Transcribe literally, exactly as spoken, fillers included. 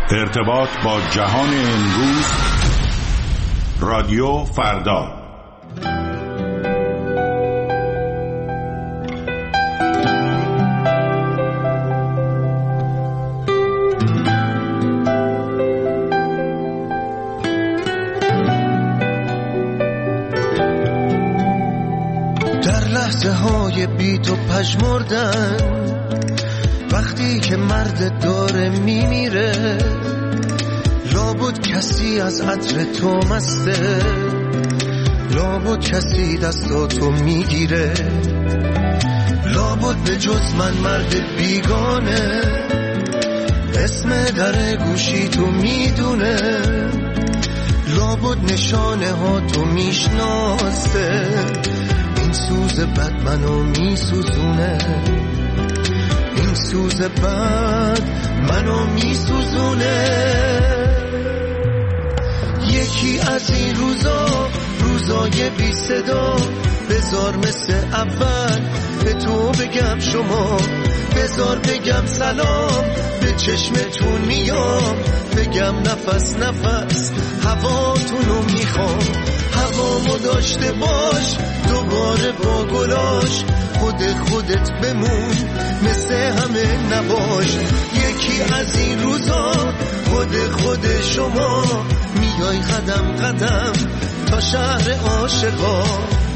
ارتباط با جهان امروز، رادیو فردا. در لحظه های بی تو پژمردن، وقتی که مرد داره میمیره، لابد کسی از عطر تو مسته، لابد کسی دستاتو میگیره، لابد به جز من مرد بیگانه اسم در گوشی تو میدونه، لابد نشانه ها تو میشناسه، این سوز بد منو میسوزونه، این سوز بد منو میسوزونه. یکی از این روزا، روزای بی صدا، بذار مثل اول به تو بگم شما، بذار بگم سلام، به چشمتون میام، بگم نفس نفس هواتونو میخوام، هوامو داشته باش دوباره با گلاش، خود خودت بمون مثل همه نباش. یکی از این روزا، خود خود شما، میای قدم قدم تا شهر عاشقا.